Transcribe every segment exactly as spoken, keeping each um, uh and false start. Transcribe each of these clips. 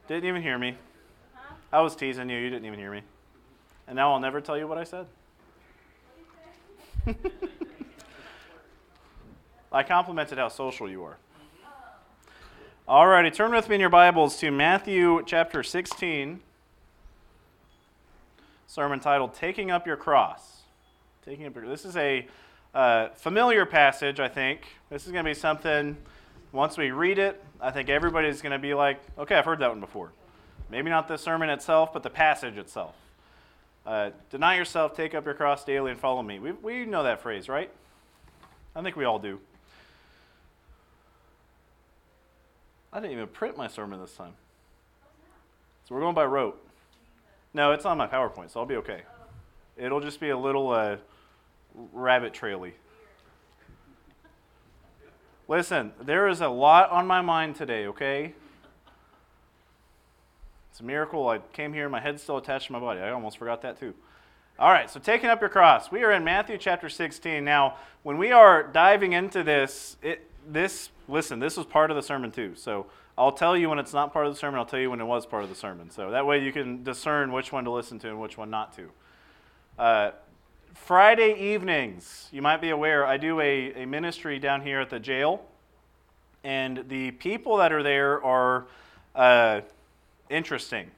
Didn't even hear me. I was teasing you. You didn't even hear me. And now I'll never tell you what I said. I complimented how social you are. Alrighty, turn with me in your Bibles to Matthew chapter sixteen. Sermon titled, Taking Up Your Cross. Taking up your, this is a uh, familiar passage, I think. This is going to be something, once we read it, I think everybody's going to be like, okay, I've heard that one before. Maybe not the sermon itself, but the passage itself. Uh, Deny yourself, take up your cross daily, and follow me. We, we know that phrase, right? I think we all do. I didn't even print my sermon this time. So we're going by rote. No, it's on my PowerPoint, so I'll be okay. It'll just be a little uh, rabbit traily. Listen, there is a lot on my mind today, okay? It's a miracle. I came here, my head's still attached to my body. I almost forgot that too. All right, so taking up your cross. We are in Matthew chapter sixteen. Now, when we are diving into this, it, this, listen, this was part of the sermon too. So I'll tell you when it's not part of the sermon. I'll tell you when it was part of the sermon. So that way you can discern which one to listen to and which one not to. Uh, Friday evenings, you might be aware, I do a, a ministry down here at the jail. And the people that are there are uh, interesting.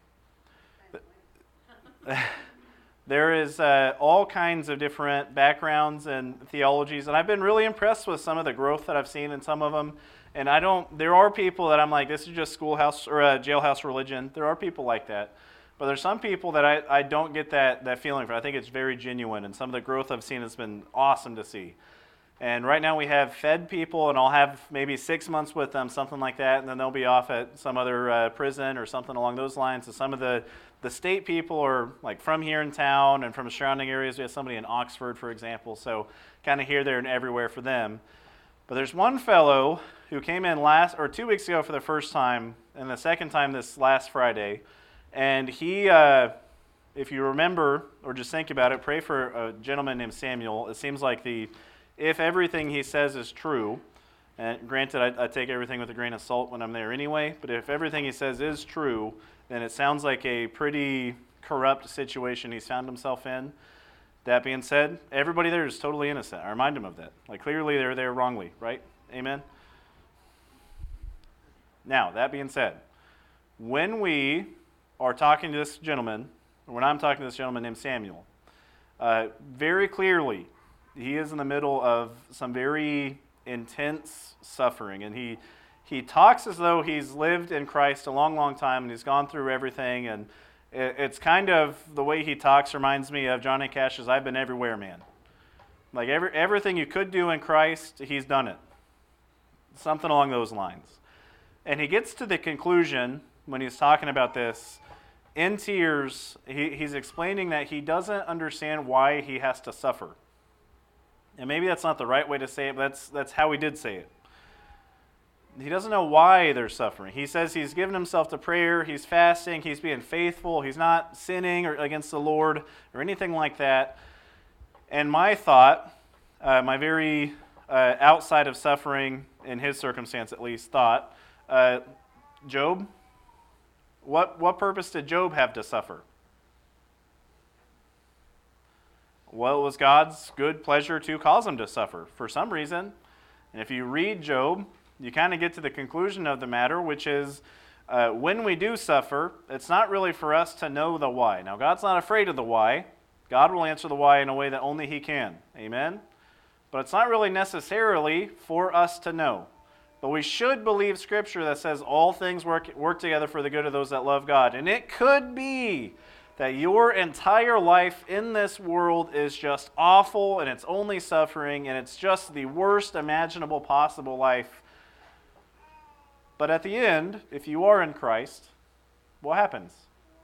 There is uh, all kinds of different backgrounds and theologies, and I've been really impressed with some of the growth that I've seen in some of them. And I don't. There are people that I'm like, this is just schoolhouse or uh, jailhouse religion. There are people like that, but there's some people that I, I don't get that that feeling for. I think it's very genuine, and some of the growth I've seen has been awesome to see. And right now we have fed people, and I'll have maybe six months with them, something like that, and then they'll be off at some other uh, prison or something along those lines. So some of the, the state people are like from here in town and from surrounding areas. We have somebody in Oxford, for example, so kind of here, there, and everywhere for them. But there's one fellow who came in last or two weeks ago for the first time, and the second time this last Friday, and he, uh, if you remember or just think about it, pray for a gentleman named Samuel. It seems like the If everything he says is true, and granted, I, I take everything with a grain of salt when I'm there anyway, but if everything he says is true, then it sounds like a pretty corrupt situation he's found himself in. That being said, everybody there is totally innocent. I remind him of that. Like, clearly they're there wrongly, right? Amen? Now, that being said, when we are talking to this gentleman, or when I'm talking to this gentleman named Samuel, uh, very clearly, he is in the middle of some very intense suffering, and he he talks as though he's lived in Christ a long, long time, and he's gone through everything, and it, it's kind of, the way he talks reminds me of Johnny Cash's I've Been Everywhere Man. Like, every, everything you could do in Christ, he's done it. Something along those lines. And he gets to the conclusion, when he's talking about this, in tears, he, he's explaining that he doesn't understand why he has to suffer. And maybe that's not the right way to say it, but that's, that's how he did say it. He doesn't know why they're suffering. He says he's given himself to prayer, he's fasting, he's being faithful, he's not sinning or against the Lord or anything like that. And my thought, uh, my very uh, outside of suffering, in his circumstance at least, thought, uh, Job, what, what purpose did Job have to suffer? Well, it was God's good pleasure to cause him to suffer for some reason. And if you read Job, you kind of get to the conclusion of the matter, which is uh, when we do suffer, it's not really for us to know the why. Now, God's not afraid of the why. God will answer the why in a way that only He can. Amen? But it's not really necessarily for us to know. But we should believe Scripture that says all things work, work together for the good of those that love God. And it could be that your entire life in this world is just awful, and it's only suffering, and it's just the worst imaginable possible life. But at the end, if you are in Christ, what happens?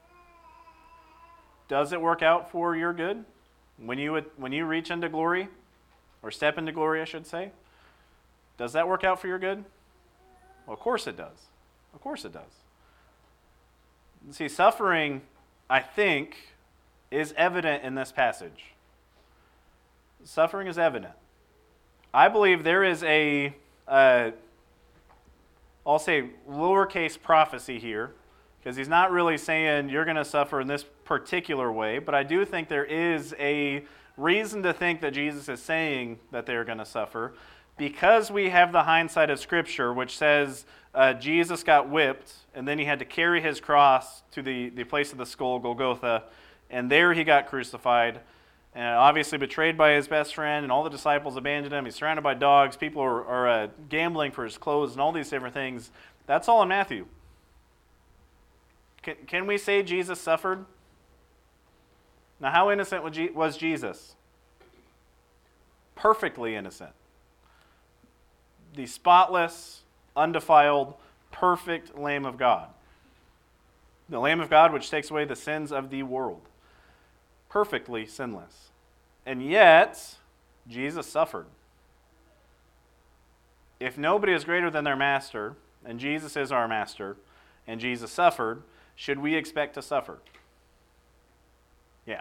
Does it work out for your good? When you when you reach into glory, or step into glory, I should say, does that work out for your good? Well, of course it does. Of course it does. See, suffering, I think, is evident in this passage. Suffering is evident. I believe there is a, uh, I'll say, lowercase prophecy here, because he's not really saying you're going to suffer in this particular way, but I do think there is a reason to think that Jesus is saying that they're going to suffer, because we have the hindsight of Scripture, which says uh, Jesus got whipped, and then he had to carry his cross to the, the place of the skull, Golgotha, and there he got crucified, and obviously betrayed by his best friend, and all the disciples abandoned him. He's surrounded by dogs. People are, are uh, gambling for his clothes and all these different things. That's all in Matthew. Can, can we say Jesus suffered? Now, how innocent was Jesus? Perfectly innocent. The spotless, undefiled, perfect Lamb of God. The Lamb of God which takes away the sins of the world. Perfectly sinless. And yet, Jesus suffered. If nobody is greater than their master, and Jesus is our master, and Jesus suffered, should we expect to suffer? Yeah.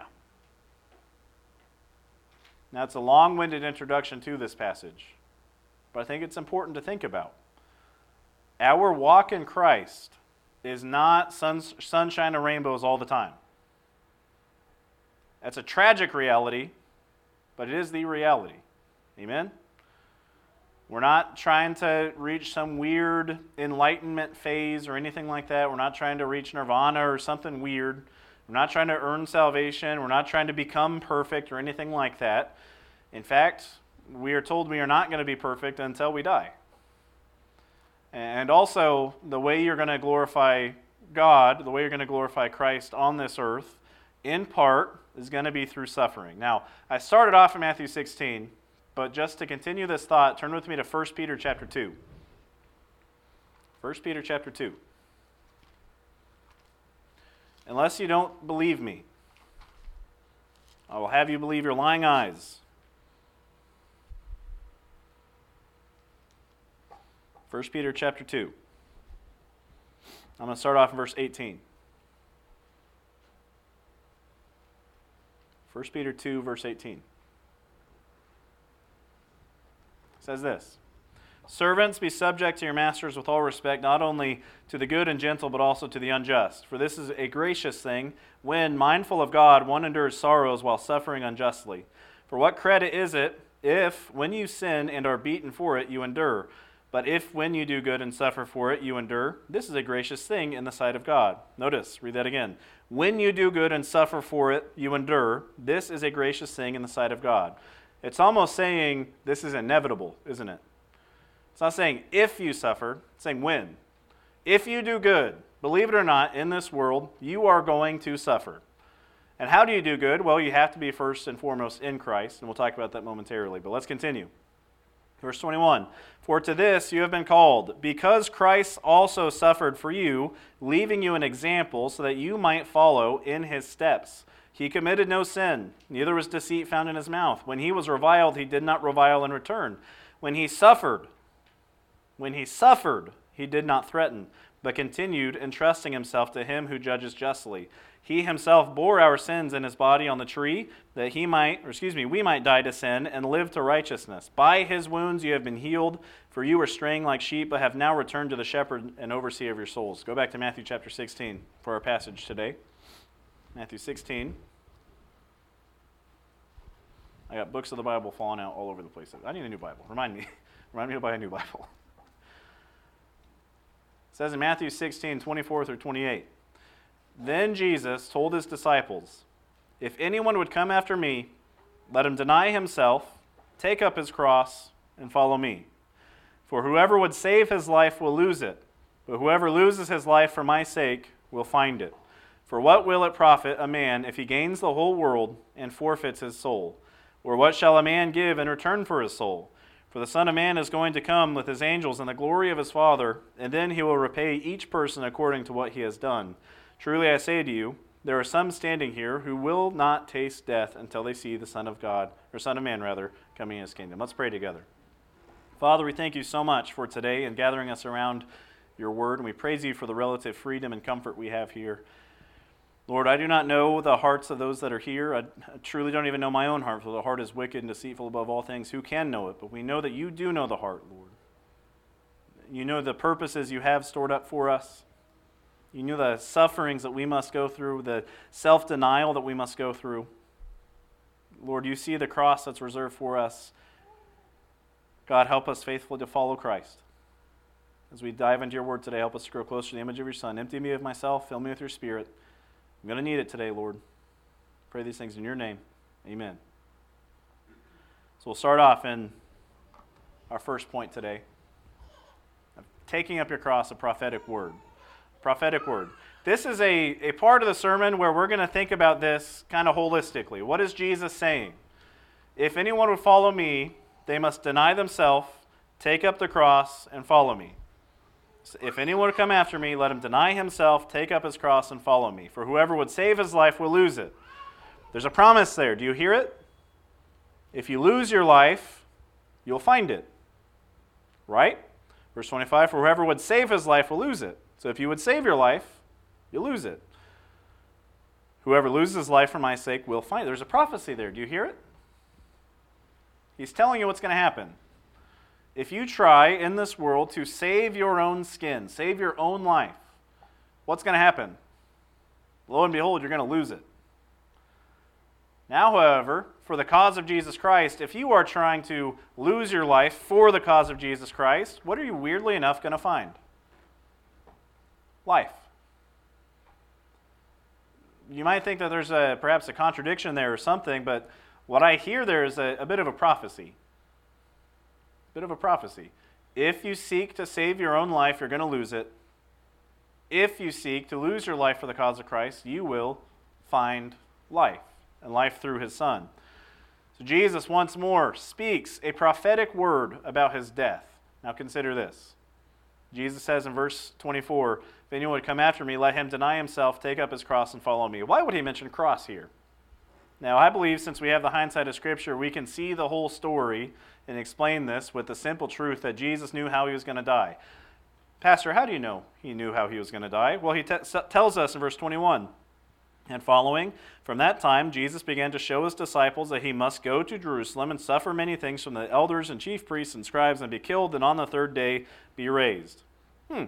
Now, it's a long-winded introduction to this passage, but I think it's important to think about. Our walk in Christ is not sun, sunshine and rainbows all the time. That's a tragic reality, but it is the reality. Amen? We're not trying to reach some weird enlightenment phase or anything like that. We're not trying to reach nirvana or something weird. We're not trying to earn salvation. We're not trying to become perfect or anything like that. In fact, we are told we are not going to be perfect until we die. And also, the way you're going to glorify God, the way you're going to glorify Christ on this earth, in part, is going to be through suffering. Now, I started off in Matthew sixteen, but just to continue this thought, turn with me to First Peter chapter two. First Peter chapter two. Unless you don't believe me, I will have you believe your lying eyes. First Peter chapter two. I'm going to start off in verse eighteen. First Peter two, verse eighteen. It says this: Servants, be subject to your masters with all respect, not only to the good and gentle, but also to the unjust. For this is a gracious thing, when, mindful of God, one endures sorrows while suffering unjustly. For what credit is it if, when you sin and are beaten for it, you endure? But if, when you do good and suffer for it, you endure, this is a gracious thing in the sight of God. Notice, read that again. When you do good and suffer for it, you endure, this is a gracious thing in the sight of God. It's almost saying this is inevitable, isn't it? It's not saying if you suffer, it's saying when. If you do good, believe it or not, in this world, you are going to suffer. And how do you do good? Well, you have to be first and foremost in Christ, and we'll talk about that momentarily. But let's continue. Verse twenty-one, for to this you have been called, because Christ also suffered for you, leaving you an example so that you might follow in his steps. He committed no sin, neither was deceit found in his mouth. When he was reviled, he did not revile in return. When he suffered, when he suffered, he did not threaten, but continued entrusting himself to him who judges justly. He himself bore our sins in his body on the tree, that he might, or excuse me, we might die to sin and live to righteousness. By his wounds you have been healed, for you were straying like sheep, but have now returned to the shepherd and overseer of your souls. Go back to Matthew chapter sixteen for our passage today. Matthew sixteen. I got books of the Bible falling out all over the place. I need a new Bible. Remind me. Remind me to buy a new Bible. It says in Matthew sixteen, twenty-four through twenty-eight. Then Jesus told his disciples, if anyone would come after me, let him deny himself, take up his cross, and follow me. For whoever would save his life will lose it, but whoever loses his life for my sake will find it. For what will it profit a man if he gains the whole world and forfeits his soul? Or what shall a man give in return for his soul? For the Son of Man is going to come with his angels in the glory of his Father, and then he will repay each person according to what he has done. Truly I say to you, there are some standing here who will not taste death until they see the Son of God, or Son of Man rather, coming in his kingdom. Let's pray together. Father, we thank you so much for today and gathering us around your word, and we praise you for the relative freedom and comfort we have here. Lord, I do not know the hearts of those that are here. I truly don't even know my own heart, for the heart is wicked and deceitful above all things. Who can know it? But we know that you do know the heart, Lord. You know the purposes you have stored up for us. You knew the sufferings that we must go through, the self-denial that we must go through. Lord, you see the cross that's reserved for us. God, help us faithfully to follow Christ. As we dive into your word today, help us to grow closer to the image of your Son. Empty me of myself, fill me with your Spirit. I'm going to need it today, Lord. Pray these things in your name. Amen. So we'll start off in our first point today. Taking up your cross, a prophetic word. Prophetic word. This is a, a part of the sermon where we're going to think about this kind of holistically. What is Jesus saying? If anyone would follow me, they must deny themselves, take up the cross, and follow me. If anyone would come after me, let him deny himself, take up his cross, and follow me. For whoever would save his life will lose it. There's a promise there. Do you hear it? If you lose your life, you'll find it. Right? Verse twenty-five, for whoever would save his life will lose it. So if you would save your life, you'll lose it. Whoever loses his life for my sake will find it. There's a prophecy there. Do you hear it? He's telling you what's going to happen. If you try in this world to save your own skin, save your own life, what's going to happen? Lo and behold, you're going to lose it. Now, however, for the cause of Jesus Christ, if you are trying to lose your life for the cause of Jesus Christ, what are you weirdly enough going to find? Life. You might think that there's a, perhaps a contradiction there or something, but what I hear there is a, a bit of a prophecy. A bit of a prophecy. If you seek to save your own life, you're going to lose it. If you seek to lose your life for the cause of Christ, you will find life, and life through his Son. So Jesus once more speaks a prophetic word about his death. Now consider this. Jesus says in verse twenty-four, if anyone would come after me, let him deny himself, take up his cross, and follow me. Why would he mention cross here? Now, I believe since we have the hindsight of Scripture, we can see the whole story and explain this with the simple truth that Jesus knew how he was going to die. Pastor, how do you know he knew how he was going to die? Well, he t- tells us in verse twenty-one, and following, from that time Jesus began to show his disciples that he must go to Jerusalem and suffer many things from the elders and chief priests and scribes and be killed, and on the third day be raised. Hmm.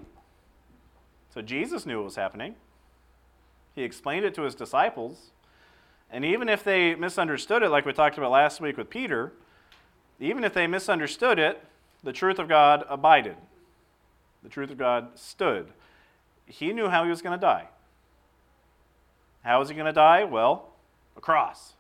So Jesus knew what was happening. He explained it to his disciples. And even if they misunderstood it, like we talked about last week with Peter, even if they misunderstood it, the truth of God abided. The truth of God stood. He knew how he was going to die. How was he going to die? Well, a cross.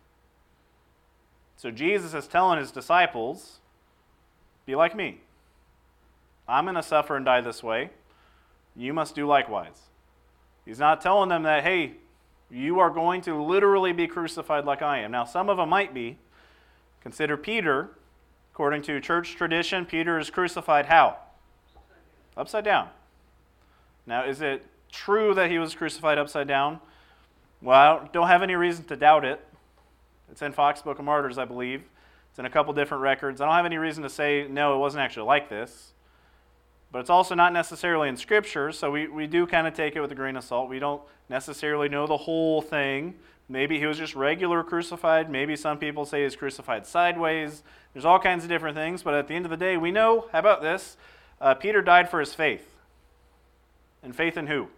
So Jesus is telling his disciples, be like me. I'm going to suffer and die this way. You must do likewise. He's not telling them that, hey, you are going to literally be crucified like I am. Now, some of them might be. Consider Peter. According to church tradition, Peter is crucified how? Upside down. Now, is it true that he was crucified upside down? Well, I don't have any reason to doubt it. It's in Fox Book of Martyrs, I believe. It's in a couple different records. I don't have any reason to say, no, it wasn't actually like this. But it's also not necessarily in Scripture, so we, we do kind of take it with a grain of salt. We don't necessarily know the whole thing. Maybe he was just regular crucified. Maybe some people say he was crucified sideways. There's all kinds of different things, but at the end of the day, we know, how about this? Uh, Peter died for his faith. And faith in who?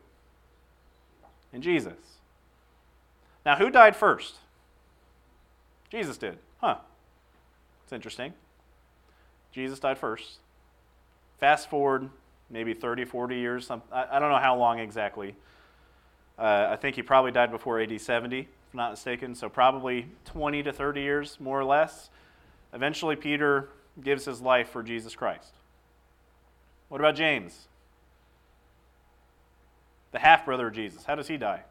In Jesus. Now, who died first? Jesus did. Huh. It's interesting. Jesus died first. Fast forward maybe thirty, forty years. Some, I, I don't know how long exactly. Uh, I think he probably died before A D seventy, if I'm not mistaken. So probably twenty to thirty years, more or less. Eventually, Peter gives his life for Jesus Christ. What about James? The half-brother of Jesus. How does he die?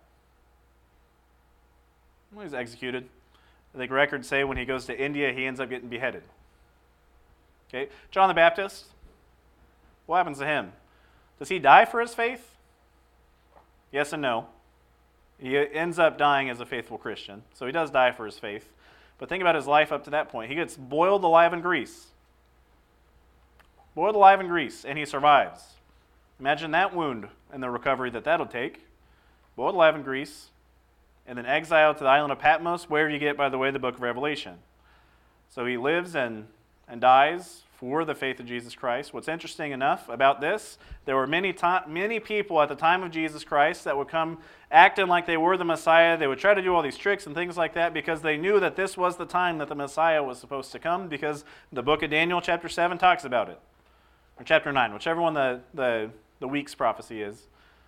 Well, he's executed. I think records say when he goes to India, he ends up getting beheaded. Okay, John the Baptist. What happens to him? Does he die for his faith? Yes and no. He ends up dying as a faithful Christian, so he does die for his faith. But think about his life up to that point. He gets boiled alive in grease. Boiled alive in grease, and he survives. Imagine that wound and the recovery that that'll take. Boiled alive in grease, and then exiled to the island of Patmos, where you get, by the way, the book of Revelation. So he lives and, and dies for the faith of Jesus Christ. What's interesting enough about this, there were many to- many people at the time of Jesus Christ that would come acting like they were the Messiah. They would try to do all these tricks and things like that because they knew that this was the time that the Messiah was supposed to come, because the book of Daniel chapter seven talks about it. Or chapter nine, whichever one the, the, the week's prophecy is.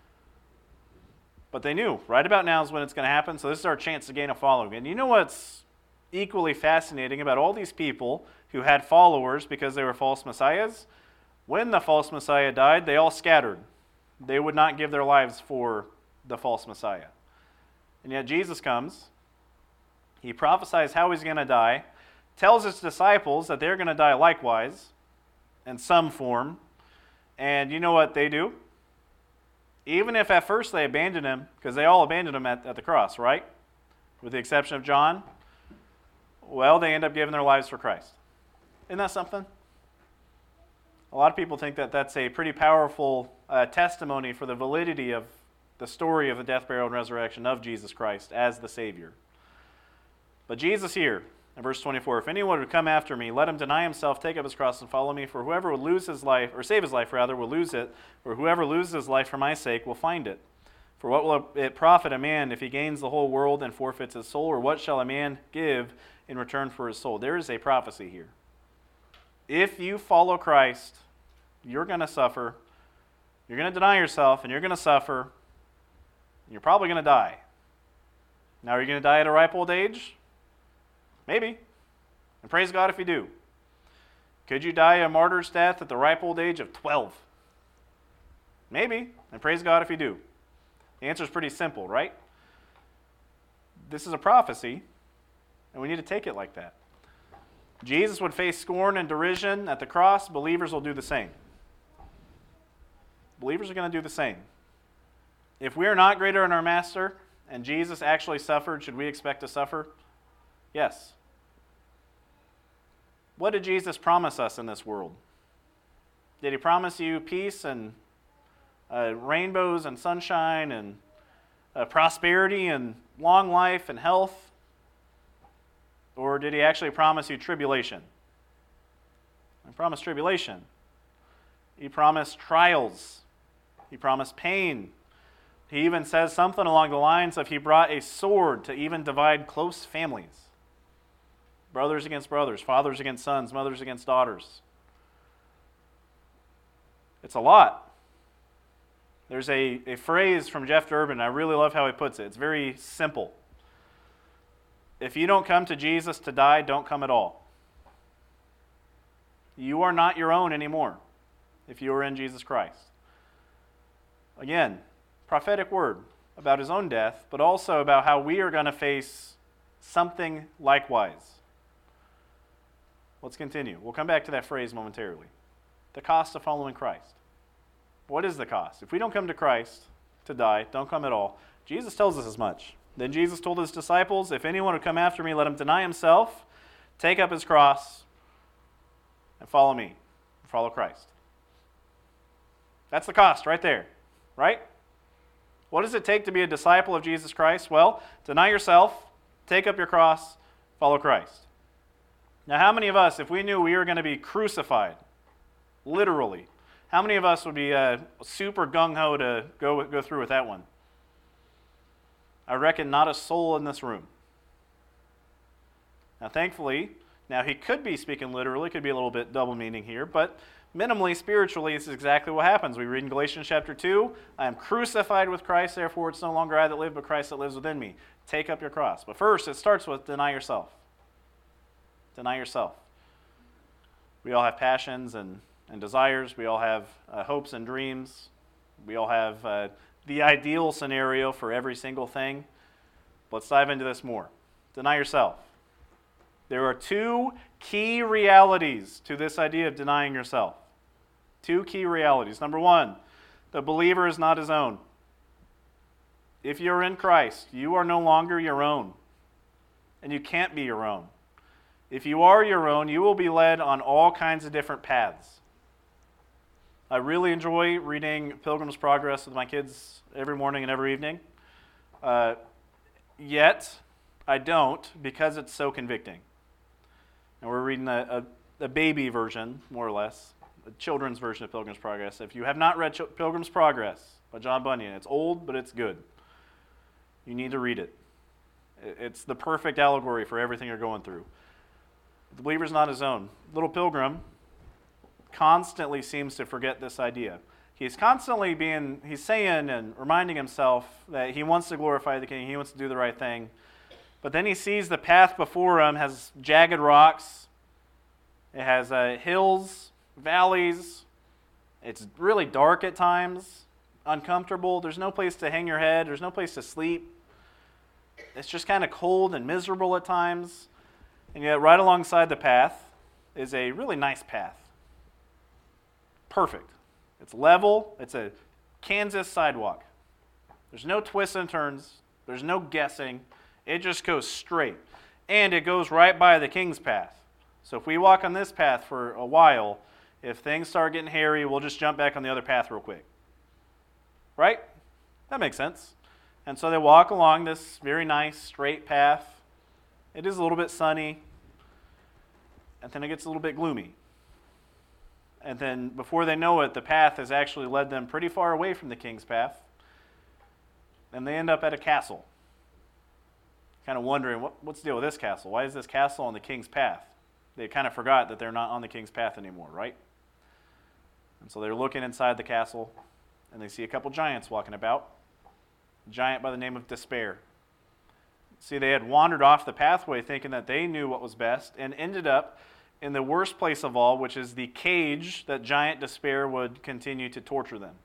But they knew right about now is when it's going to happen, so this is our chance to gain a following. And you know what's equally fascinating about all these people who had followers because they were false messiahs? When the false messiah died, they all scattered. They would not give their lives for the false messiah. And yet Jesus comes, he prophesies how he's going to die, tells his disciples that they're going to die likewise in some form, and you know what they do? Even if at first they abandoned him, because they all abandoned him at, at the cross, right? With the exception of John. Well, they end up giving their lives for Christ. Isn't that something? A lot of people think that that's a pretty powerful uh, testimony for the validity of the story of the death, burial, and resurrection of Jesus Christ as the Savior. But Jesus here, in verse twenty-four, if anyone would come after me, let him deny himself, take up his cross, and follow me. For whoever would lose his life, or save his life rather, will lose it. Or whoever loses his life for my sake will find it. For what will it profit a man if he gains the whole world and forfeits his soul? Or what shall a man give in return for his soul? There is a prophecy here. If you follow Christ, you're going to suffer. You're going to deny yourself, and you're going to suffer. And you're probably going to die. Now, are you going to die at a ripe old age? Maybe. And praise God if you do. Could you die a martyr's death at the ripe old age of twelve? Maybe. And praise God if you do. The answer is pretty simple, right? This is a prophecy, and we need to take it like that. Jesus would face scorn and derision at the cross. Believers will do the same. Believers are going to do the same. If we are not greater than our Master, and Jesus actually suffered, should we expect to suffer? Yes. What did Jesus promise us in this world? Did he promise you peace and uh, rainbows and sunshine and uh, prosperity and long life and health? Or did he actually promise you tribulation? He promised tribulation. He promised trials. He promised pain. He even says something along the lines of he brought a sword to even divide close families. Brothers against brothers, fathers against sons, mothers against daughters. It's a lot. There's a, a phrase from Jeff Durbin, I really love how he puts it. It's very simple. If you don't come to Jesus to die, don't come at all. You are not your own anymore if you are in Jesus Christ. Again, prophetic word about his own death, but also about how we are going to face something likewise. Let's continue. We'll come back to that phrase momentarily. The cost of following Christ. What is the cost? If we don't come to Christ to die, don't come at all. Jesus tells us as much. Then Jesus told his disciples, if anyone would come after me, let him deny himself, take up his cross, and follow me. Follow Christ. That's the cost right there, right? What does it take to be a disciple of Jesus Christ? Well, deny yourself, take up your cross, follow Christ. Now, how many of us, if we knew we were going to be crucified, literally, how many of us would be uh, super gung-ho to go, go through with that one? I reckon not a soul in this room. Now, thankfully, now he could be speaking literally, could be a little bit double meaning here, but minimally, spiritually, this is exactly what happens. We read in Galatians chapter two, I am crucified with Christ, therefore it's no longer I that live, but Christ that lives within me. Take up your cross. But first, it starts with deny yourself. Deny yourself. We all have passions and, and desires. We all have uh, hopes and dreams. We all have uh, the ideal scenario for every single thing. Let's dive into this more. Deny yourself. There are two key realities to this idea of denying yourself. Two key realities. Number one, the believer is not his own. If you're in Christ, you are no longer your own. And you can't be your own. If you are your own, you will be led on all kinds of different paths. I really enjoy reading Pilgrim's Progress with my kids every morning and every evening. Uh, yet, I don't because it's so convicting. And we're reading a, a, the baby version, more or less, the children's version of Pilgrim's Progress. If you have not read Ch- Pilgrim's Progress by John Bunyan, it's old, but it's good. You need to read it. It's the perfect allegory for everything you're going through. The believer's not his own. Little Pilgrim constantly seems to forget this idea. He's constantly being, he's saying and reminding himself that he wants to glorify the King, he wants to do the right thing. But then he sees the path before him has jagged rocks, it has uh, hills, valleys, it's really dark at times, uncomfortable, there's no place to hang your head, there's no place to sleep. It's just kind of cold and miserable at times. And yet right alongside the path is a really nice path. Perfect. It's level. It's a Kansas sidewalk. There's no twists and turns. There's no guessing. It just goes straight. And it goes right by the King's path. So if we walk on this path for a while, if things start getting hairy, we'll just jump back on the other path real quick. Right? That makes sense. And so they walk along this very nice straight path. It is a little bit sunny. And then it gets a little bit gloomy. And then before they know it, the path has actually led them pretty far away from the King's path. And they end up at a castle. Kind of wondering, what, what's the deal with this castle? Why is this castle on the King's path? They kind of forgot that they're not on the King's path anymore, right? And so they're looking inside the castle, and they see a couple giants walking about. A giant by the name of Despair. See, they had wandered off the pathway thinking that they knew what was best, and ended up in the worst place of all, which is the cage that Giant Despair would continue to torture them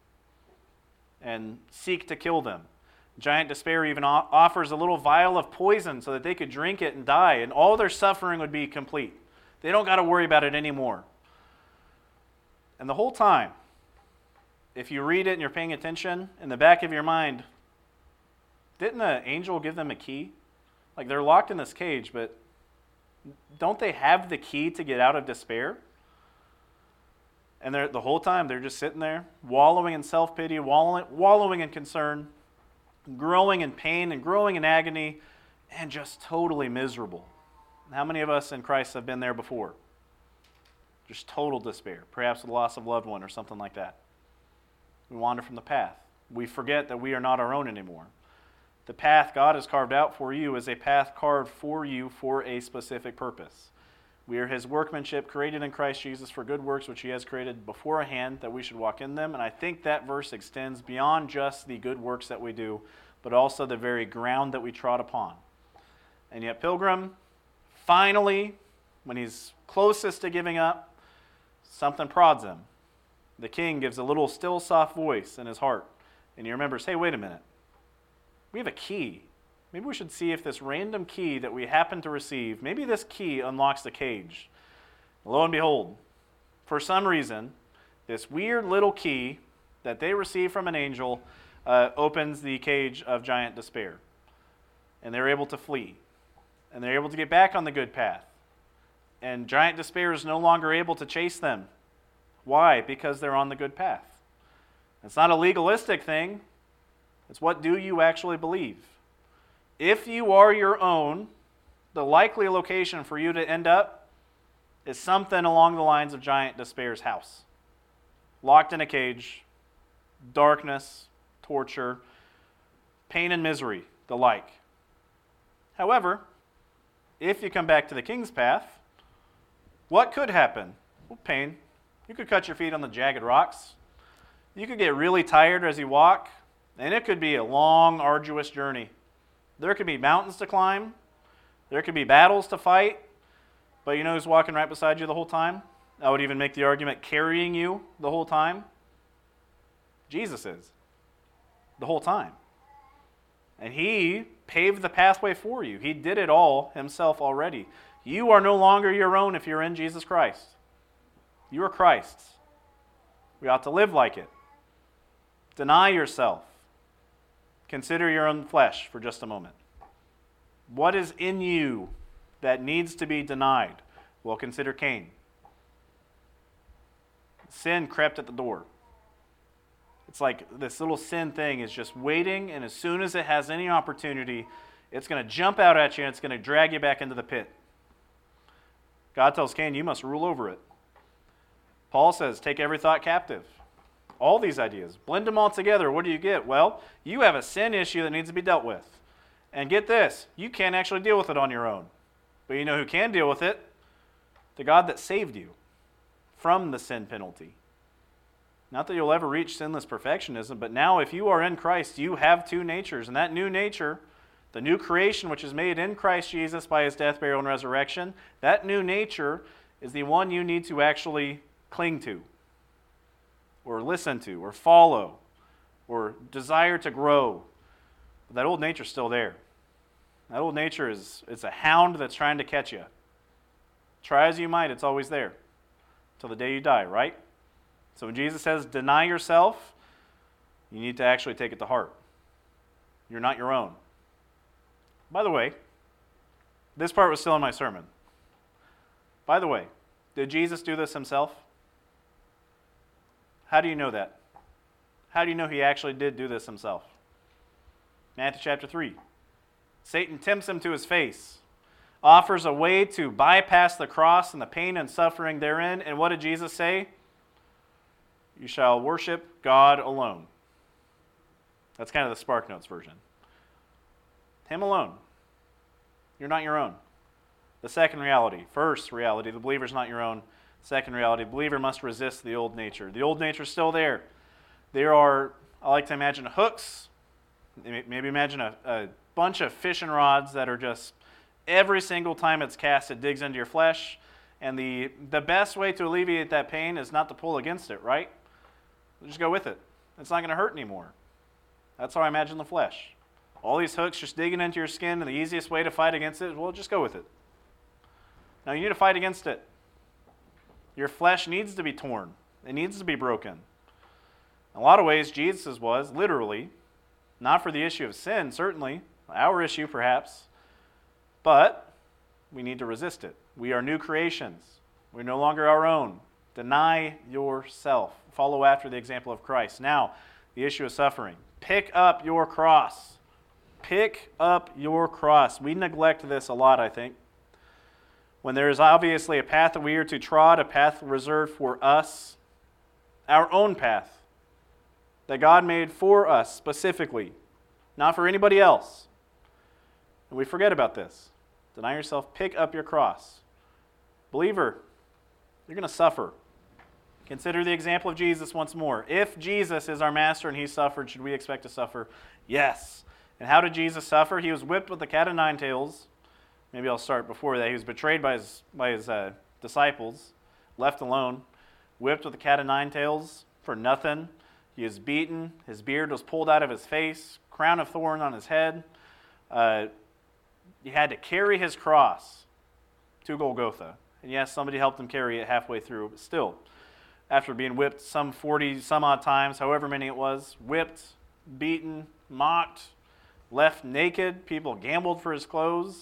and seek to kill them. Giant Despair even offers a little vial of poison so that they could drink it and die, and all their suffering would be complete. They don't got to worry about it anymore. And the whole time, if you read it and you're paying attention, in the back of your mind, didn't the angel give them a key? Like, they're locked in this cage, but don't they have the key to get out of despair? And they're, the whole time, they're just sitting there, wallowing in self-pity, wallowing, wallowing in concern, growing in pain and growing in agony, and just totally miserable. How many of us in Christ have been there before? Just total despair, perhaps the loss of a loved one or something like that. We wander from the path. We forget that we are not our own anymore. The path God has carved out for you is a path carved for you for a specific purpose. We are His workmanship, created in Christ Jesus for good works, which He has created beforehand that we should walk in them. And I think that verse extends beyond just the good works that we do, but also the very ground that we trod upon. And yet Pilgrim, finally, when he's closest to giving up, something prods him. The King gives a little still, soft voice in his heart, and he remembers, hey, wait a minute. We have a key. Maybe we should see if this random key that we happen to receive, maybe this key unlocks the cage. Lo and behold, for some reason, this weird little key that they receive from an angel uh, opens the cage of Giant Despair. And they're able to flee. And they're able to get back on the good path. And Giant Despair is no longer able to chase them. Why? Because they're on the good path. It's not a legalistic thing. It's what do you actually believe? If you are your own, the likely location for you to end up is something along the lines of Giant Despair's house. Locked in a cage, darkness, torture, pain and misery, the like. However, if you come back to the King's path, what could happen? Well, pain. You could cut your feet on the jagged rocks. You could get really tired as you walk. And it could be a long, arduous journey. There could be mountains to climb. There could be battles to fight. But you know who's walking right beside you the whole time? I would even make the argument carrying you the whole time. Jesus is. The whole time. And He paved the pathway for you. He did it all Himself already. You are no longer your own if you're in Jesus Christ. You are Christ's. We ought to live like it. Deny yourself. Consider your own flesh for just a moment. What is in you that needs to be denied? Well, consider Cain. Sin crept at the door. It's like this little sin thing is just waiting, and as soon as it has any opportunity, it's going to jump out at you and it's going to drag you back into the pit. God tells Cain, you must rule over it. Paul says, take every thought captive. All these ideas, blend them all together. What do you get? Well, you have a sin issue that needs to be dealt with. And get this, you can't actually deal with it on your own. But you know who can deal with it? The God that saved you from the sin penalty. Not that you'll ever reach sinless perfectionism, but now if you are in Christ, you have two natures. And that new nature, the new creation which is made in Christ Jesus by his death, burial, and resurrection, that new nature is the one you need to actually cling to, or listen to, or follow, or desire to grow. But that old nature's still there. That old nature is it's a hound that's trying to catch you. Try as you might, it's always there till the day you die, right? So when Jesus says, deny yourself, you need to actually take it to heart. You're not your own. By the way, this part was still in my sermon. By the way, did Jesus do this himself? How do you know that? How do you know he actually did do this himself? Matthew chapter three. Satan tempts him to his face, offers a way to bypass the cross and the pain and suffering therein. And what did Jesus say? You shall worship God alone. That's kind of the Spark Notes version. Him alone. You're not your own. The second reality. First reality, the believer's not your own. Second reality, the believer must resist the old nature. The old nature's still there. There are, I like to imagine hooks. Maybe imagine a, a bunch of fishing rods that are just, every single time it's cast, it digs into your flesh. And the, the best way to alleviate that pain is not to pull against it, right? Just go with it. It's not going to hurt anymore. That's how I imagine the flesh. All these hooks just digging into your skin, and the easiest way to fight against it, well, just go with it. Now, you need to fight against it. Your flesh needs to be torn. It needs to be broken. In a lot of ways, Jesus' was, literally, not for the issue of sin, certainly, our issue perhaps, but we need to resist it. We are new creations. We're no longer our own. Deny yourself. Follow after the example of Christ. Now, the issue of suffering. Pick up your cross. Pick up your cross. We neglect this a lot, I think. When there is obviously a path that we are to trod, a path reserved for us, our own path, that God made for us specifically, not for anybody else. And we forget about this. Deny yourself, pick up your cross. Believer, you're going to suffer. Consider the example of Jesus once more. If Jesus is our master and he suffered, should we expect to suffer? Yes. And how did Jesus suffer? He was whipped with the cat o' nine tails. Maybe I'll start before that. He was betrayed by his, by his uh, disciples, left alone, whipped with the cat o' nine tails for nothing. He was beaten. His beard was pulled out of his face, crown of thorns on his head. Uh, he had to carry his cross to Golgotha. And yes, somebody helped him carry it halfway through, but still, after being whipped some forty some odd times, however many it was, whipped, beaten, mocked, left naked, people gambled for his clothes.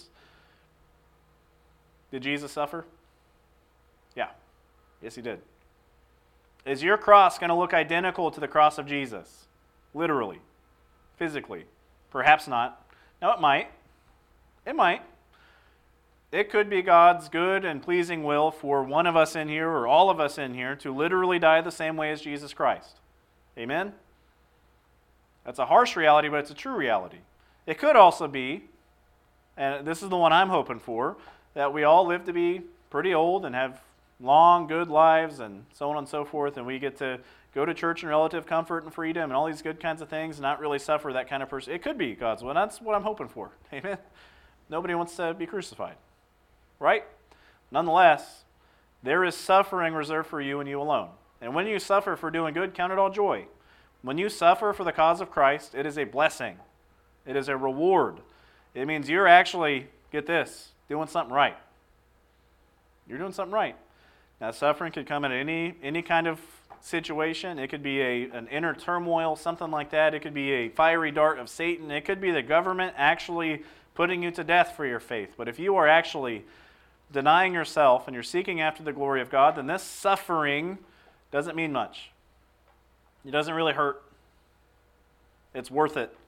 Did Jesus suffer? Yeah. Yes, he did. Is your cross going to look identical to the cross of Jesus? Literally. Physically? Perhaps not. No, it might. It might. It could be God's good and pleasing will for one of us in here or all of us in here to literally die the same way as Jesus Christ. Amen? That's a harsh reality, but it's a true reality. It could also be, and this is the one I'm hoping for, that we all live to be pretty old and have long, good lives and so on and so forth, and we get to go to church in relative comfort and freedom and all these good kinds of things and not really suffer that kind of person. It could be God's will. That's what I'm hoping for. Amen? Nobody wants to be crucified. Right? Nonetheless, there is suffering reserved for you and you alone. And when you suffer for doing good, count it all joy. When you suffer for the cause of Christ, it is a blessing. It is a reward. It means you're actually, get this, doing something right. You're doing something right. Now, suffering could come in any any kind of situation. It could be a an inner turmoil, something like that. It could be a fiery dart of Satan. It could be the government actually putting you to death for your faith. But if you are actually denying yourself and you're seeking after the glory of God, then this suffering doesn't mean much. It doesn't really hurt. It's worth it.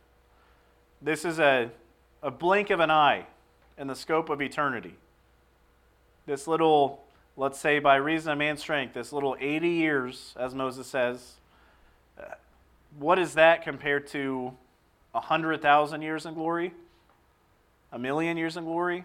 This is a, a blink of an eye in the scope of eternity. this little, let's say by reason of man's strength, this little eighty years, as Moses says, uh, what is that compared to one hundred thousand years in glory? A million years in glory?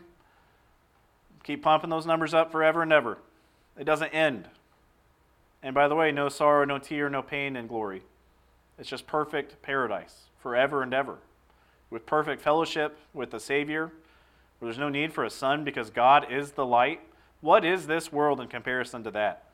Keep pumping those numbers up forever and ever. It doesn't end. And by the way, no sorrow, no tear, no pain in glory. It's just perfect paradise forever and ever, with perfect fellowship with the Savior, where there's no need for a sun because God is the light. What is this world in comparison to that?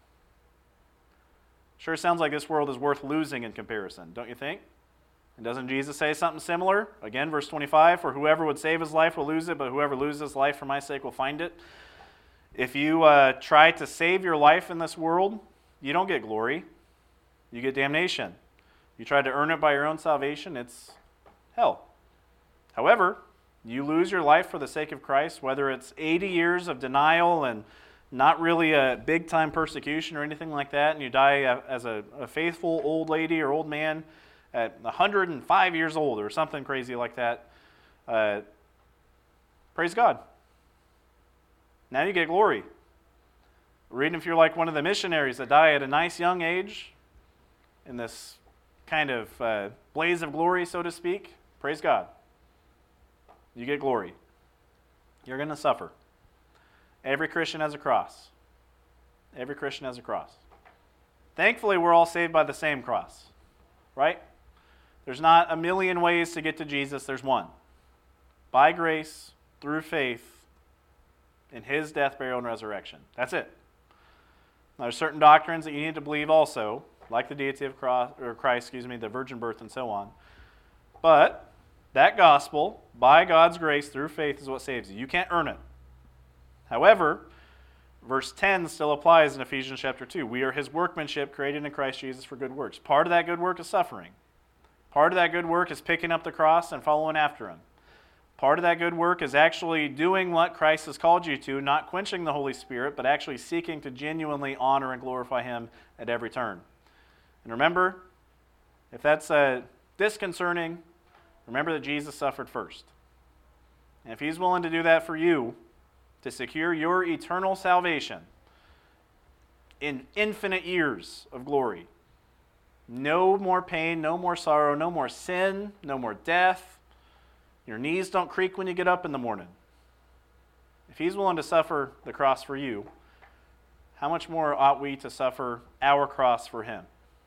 Sure sounds like this world is worth losing in comparison, don't you think? And doesn't Jesus say something similar? Again, verse twenty-five, for whoever would save his life will lose it, but whoever loses his life for my sake will find it. If you uh, try to save your life in this world, you don't get glory. You get damnation. You try to earn it by your own salvation, it's hell. However, you lose your life for the sake of Christ, whether it's eighty years of denial and not really a big-time persecution or anything like that, and you die as a, a faithful old lady or old man at one hundred five years old or something crazy like that, uh, praise God. Now you get glory. Reading if you're like one of the missionaries that die at a nice young age in this kind of uh, blaze of glory, so to speak, praise God. You get glory. You're going to suffer. Every Christian has a cross. Every Christian has a cross. Thankfully, we're all saved by the same cross, right? There's not a million ways to get to Jesus. There's one. By grace, through faith, in His death, burial, and resurrection. That's it. Now, there's certain doctrines that you need to believe also, like the deity of Christ, or Christ, excuse me, the virgin birth, and so on. But that gospel, by God's grace, through faith, is what saves you. You can't earn it. However, verse ten still applies in Ephesians chapter two. We are His workmanship, created in Christ Jesus for good works. Part of that good work is suffering. Part of that good work is picking up the cross and following after Him. Part of that good work is actually doing what Christ has called you to, not quenching the Holy Spirit, but actually seeking to genuinely honor and glorify Him at every turn. And remember, if that's uh, disconcerting, remember that Jesus suffered first. And if He's willing to do that for you, to secure your eternal salvation in infinite years of glory, no more pain, no more sorrow, no more sin, no more death. Your knees don't creak when you get up in the morning. If He's willing to suffer the cross for you, how much more ought we to suffer our cross for Him?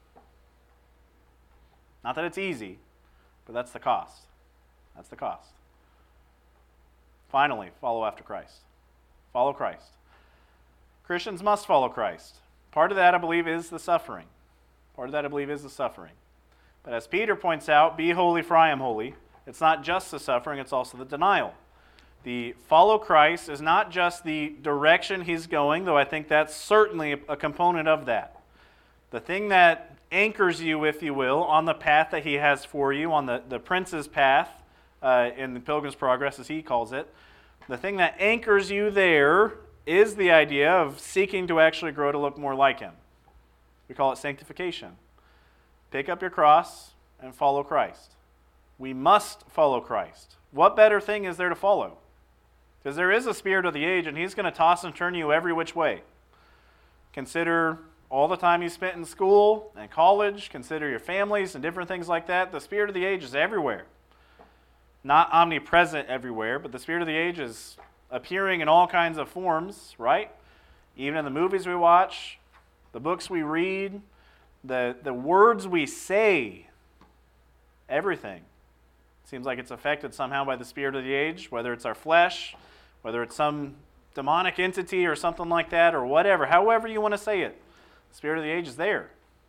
Not that it's easy, but that's the cost. That's the cost. Finally, follow after Christ. Follow Christ. Christians must follow Christ. Part of that, I believe, is the suffering. Part of that, I believe, is the suffering. But as Peter points out, be holy for I am holy. It's not just the suffering, it's also the denial. The follow Christ is not just the direction He's going, though I think that's certainly a component of that. The thing that anchors you, if you will, on the path that He has for you, on the, the Prince's path, uh, in the Pilgrim's Progress, as he calls it, the thing that anchors you there is the idea of seeking to actually grow to look more like Him. We call it sanctification. Pick up your cross and follow Christ. We must follow Christ. What better thing is there to follow? Because there is a spirit of the age, and he's going to toss and turn you every which way. Consider all the time you spent in school and college. Consider your families and different things like that. The spirit of the age is everywhere. Not omnipresent everywhere, but the spirit of the age is appearing in all kinds of forms, right? Even in the movies we watch, the books we read, the, the words we say, everything. Seems like it's affected somehow by the spirit of the age, whether it's our flesh, whether it's some demonic entity or something like that, or whatever, however you want to say it. The spirit of the age is there.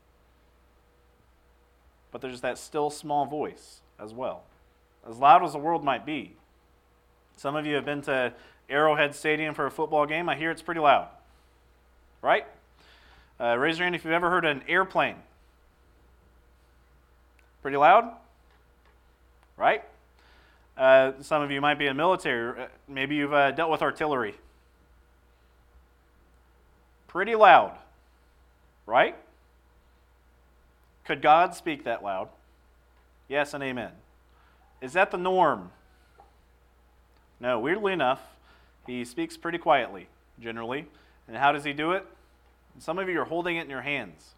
But there's that still small voice as well. As loud as the world might be. Some of you have been to Arrowhead Stadium for a football game. I hear it's pretty loud. Right? Uh, raise your hand if you've ever heard an airplane. Pretty loud? Right? Uh, some of you might be in the military. Maybe you've uh, dealt with artillery. Pretty loud. Right? Could God speak that loud? Yes and amen. Is that the norm? No, weirdly enough, He speaks pretty quietly. generally. And how does he do it? Some of you are holding it in your hands.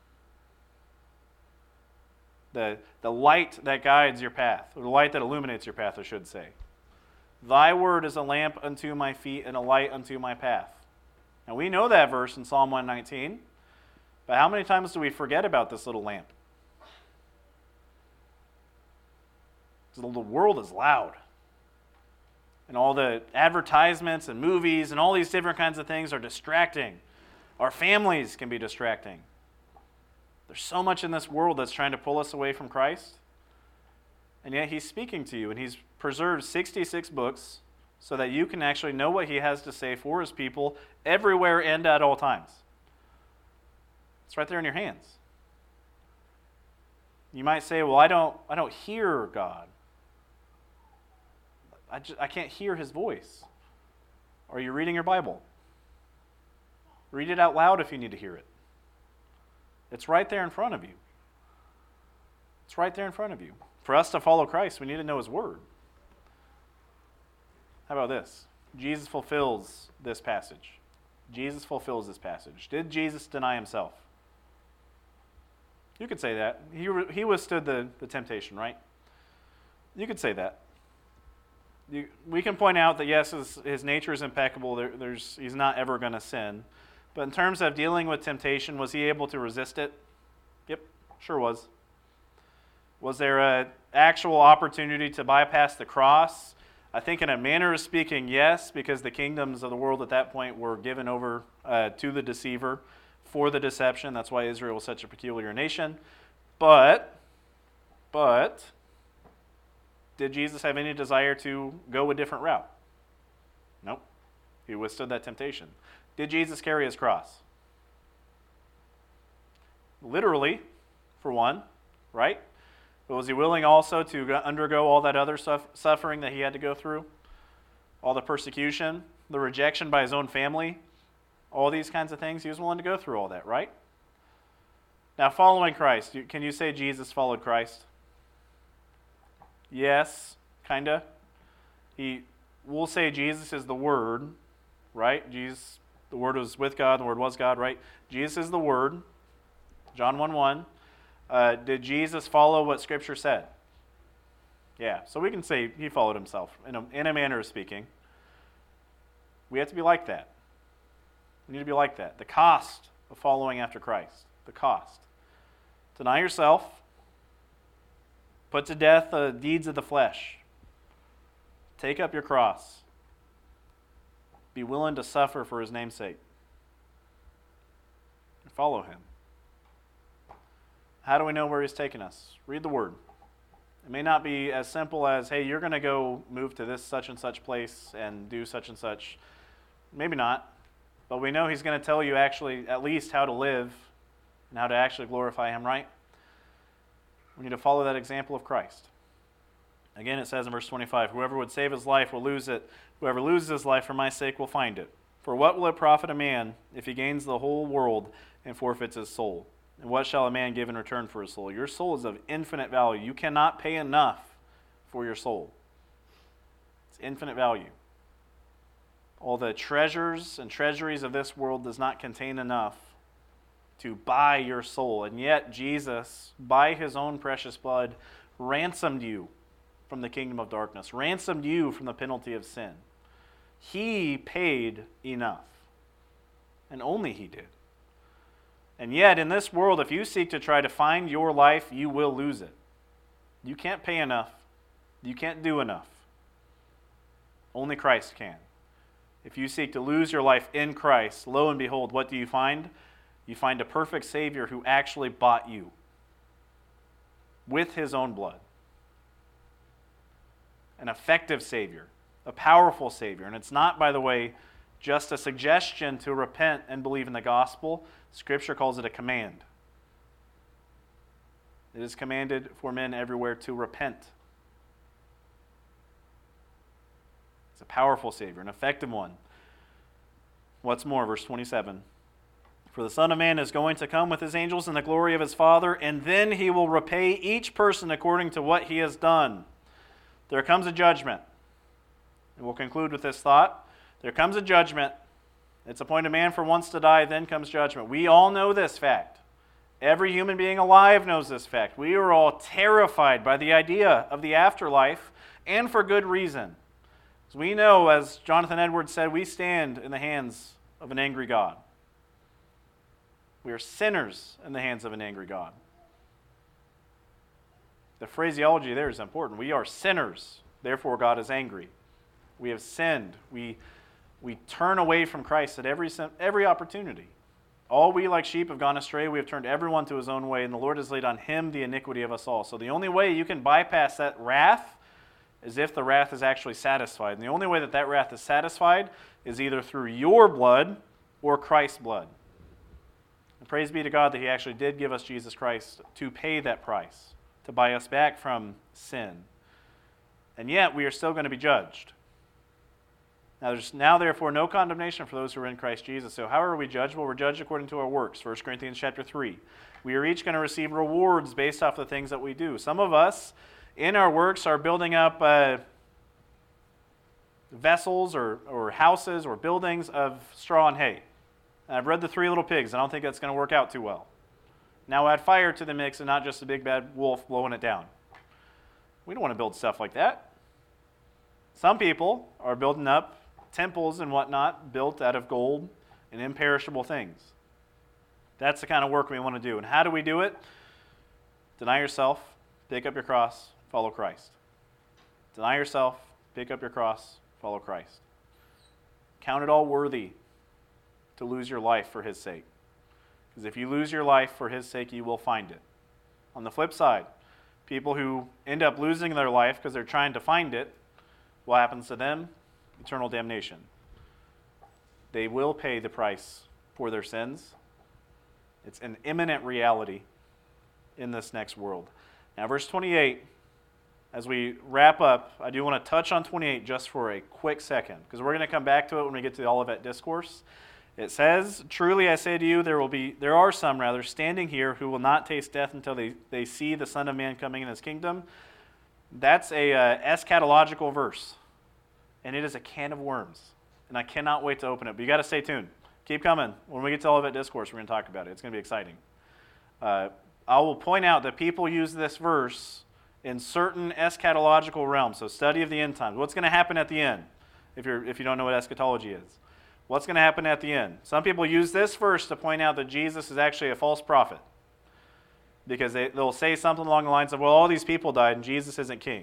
The, the light that guides your path, or the light that illuminates your path, I should say. Thy word is a lamp unto my feet and a light unto my path. Now we know that verse in Psalm one nineteen, but how many times do we forget about this little lamp? The world is loud. And all the advertisements and movies and all these different kinds of things are distracting. Our families can be distracting. There's so much in this world that's trying to pull us away from Christ. And yet he's speaking to you, and he's preserved sixty-six books so that you can actually know what he has to say for his people everywhere and at all times. It's right there in your hands. You might say, well, I don't, I don't hear God. I, just, I can't hear his voice. Are you reading your Bible? Read it out loud if you need to hear it. It's right there in front of you. It's right there in front of you. For us to follow Christ, we need to know his word. How about this? Jesus fulfills this passage. Jesus fulfills this passage. Did Jesus deny himself? You could say that. He, he withstood the, the temptation, right? You could say that. You, we can point out that, yes, his, his nature is impeccable. There, there's, he's not ever going to sin. But in terms of dealing with temptation, was he able to resist it? Yep, sure was. Was there an actual opportunity to bypass the cross? I think in a manner of speaking, yes, because the kingdoms of the world at that point were given over uh, to the deceiver for the deception. That's why Israel was such a peculiar nation. But, but, did Jesus have any desire to go a different route? Nope. He withstood that temptation. Did Jesus carry his cross? Literally, for one, right? But was he willing also to undergo all that other suffering that he had to go through? All the persecution, the rejection by his own family, all these kinds of things. He was willing to go through all that, right? Now, following Christ, can you say Jesus followed Christ? Yes, kind of. He, we'll say Jesus is the Word, right? Jesus, the Word was with God, the Word was God, right? Jesus is the Word. John one one. Uh, did Jesus follow what Scripture said? Yeah, so we can say he followed himself in a, in a manner of speaking. We have to be like that. We need to be like that. The cost of following after Christ. The cost. Deny yourself. Put to death the deeds of the flesh. Take up your cross. Be willing to suffer for his name's sake. And follow him. How do we know where he's taking us? Read the word. It may not be as simple as, hey, you're going to go move to this such and such place and do such and such. Maybe not. But we know he's going to tell you actually at least how to live and how to actually glorify him, right? We need to follow that example of Christ. Again, it says in verse twenty-five, whoever would save his life will lose it. Whoever loses his life for my sake will find it. For what will it profit a man if he gains the whole world and forfeits his soul? And what shall a man give in return for his soul? Your soul is of infinite value. You cannot pay enough for your soul. It's infinite value. All the treasures and treasuries of this world does not contain enough to buy your soul. And yet Jesus, by his own precious blood, ransomed you from the kingdom of darkness, ransomed you from the penalty of sin. He paid enough. And only he did. And yet, in this world, if you seek to try to find your life, you will lose it. You can't pay enough. You can't do enough. Only Christ can. If you seek to lose your life in Christ, lo and behold, what do you find? You find a perfect Savior who actually bought you with his own blood. An effective Savior, a powerful Savior. And it's not, by the way, just a suggestion to repent and believe in the gospel. Scripture calls it a command. It is commanded for men everywhere to repent. It's a powerful Savior, an effective one. What's more, verse twenty-seven. For the Son of Man is going to come with his angels in the glory of his Father, and then he will repay each person according to what he has done. There comes a judgment. And we'll conclude with this thought. There comes a judgment It's appointed man for once to die, then comes judgment. We all know this fact. Every human being alive knows this fact. We are all terrified by the idea of the afterlife, and for good reason. As we know, as Jonathan Edwards said, we stand in the hands of an angry God. We are sinners in the hands of an angry God. The phraseology there is important. We are sinners, therefore God is angry. We have sinned. We, we turn away from Christ at every, every opportunity. All we like sheep have gone astray. We have turned everyone to his own way, and the Lord has laid on him the iniquity of us all. So the only way you can bypass that wrath is if the wrath is actually satisfied. And the only way that that wrath is satisfied is either through your blood or Christ's blood. And praise be to God that he actually did give us Jesus Christ to pay that price, to buy us back from sin. And yet we are still going to be judged. Now, there's now, therefore, no condemnation for those who are in Christ Jesus. So how are we judged? Well, we're judged according to our works. First Corinthians chapter three. We are each going to receive rewards based off the things that we do. Some of us, in our works, are building up uh, vessels or, or houses or buildings of straw and hay. And I've read The Three Little Pigs. I don't think that's going to work out too well. Now add fire to the mix and not just a big bad wolf blowing it down. We don't want to build stuff like that. Some people are building up temples and whatnot built out of gold and imperishable things. That's the kind of work we want to do. And how do we do it? Deny yourself, pick up your cross, follow Christ. Deny yourself, pick up your cross, follow Christ. Count it all worthy to lose your life for his sake. Because if you lose your life for his sake, you will find it. On the flip side, people who end up losing their life because they're trying to find it, what happens to them? Eternal damnation. They will pay the price for their sins. It's an imminent reality in this next world. Now, verse twenty-eight, as we wrap up, I do want to touch on twenty-eight just for a quick second, because we're going to come back to it when we get to the Olivet Discourse. It says, "Truly I say to you, there will be, there are some rather standing here who will not taste death until they, they see the Son of Man coming in his kingdom." That's a uh, eschatological verse. And it is a can of worms. And I cannot wait to open it. But you got to stay tuned. Keep coming. When we get to Olivet Discourse, we're going to talk about it. It's going to be exciting. Uh, I will point out that people use this verse in certain eschatological realms. So study of the end times. What's going to happen at the end? If you're if you don't know what eschatology is. What's going to happen at the end? Some people use this verse to point out that Jesus is actually a false prophet. Because they, they'll say something along the lines of, well, all these people died and Jesus isn't king.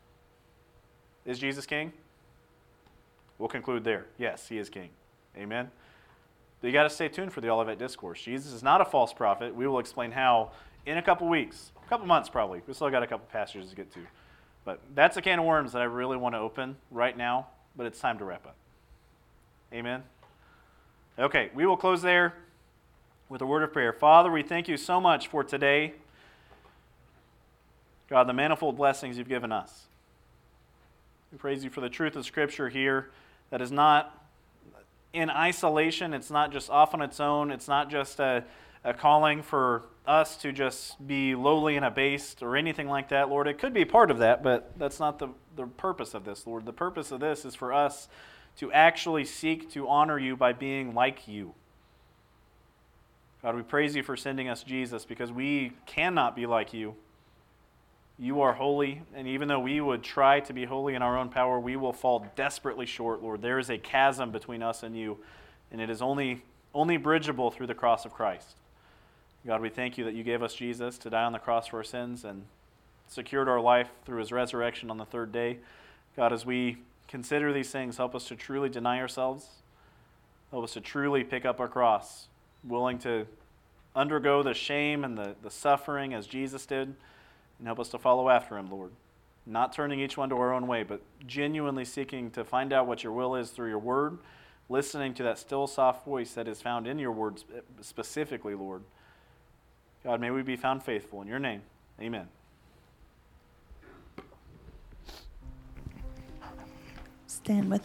Is Jesus king? We'll conclude there. Yes, he is king. Amen. But you got to stay tuned for the Olivet Discourse. Jesus is not a false prophet. We will explain how in a couple weeks, a couple months probably. We still got a couple passages to get to. But that's a can of worms that I really want to open right now, but it's time to wrap up. Amen. Okay, we will close there with a word of prayer. Father, we thank you so much for today. God, the manifold blessings you've given us. We praise you for the truth of Scripture here that is not in isolation. It's not just off on its own. It's not just a, a calling for us to just be lowly and abased or anything like that, Lord. It could be part of that, but that's not the, the purpose of this, Lord. The purpose of this is for us to actually seek to honor you by being like you. God, we praise you for sending us Jesus because we cannot be like you. You are holy, and even though we would try to be holy in our own power, we will fall desperately short, Lord. There is a chasm between us and you, and it is only, only bridgeable through the cross of Christ. God, we thank you that you gave us Jesus to die on the cross for our sins and secured our life through his resurrection on the third day. God, as we consider these things, help us to truly deny ourselves. Help us to truly pick up our cross, willing to undergo the shame and the, the suffering as Jesus did. And help us to follow after him, Lord. Not turning each one to our own way, but genuinely seeking to find out what your will is through your word, listening to that still, soft voice that is found in your word specifically, Lord. God, may we be found faithful. In your name, amen. Stand with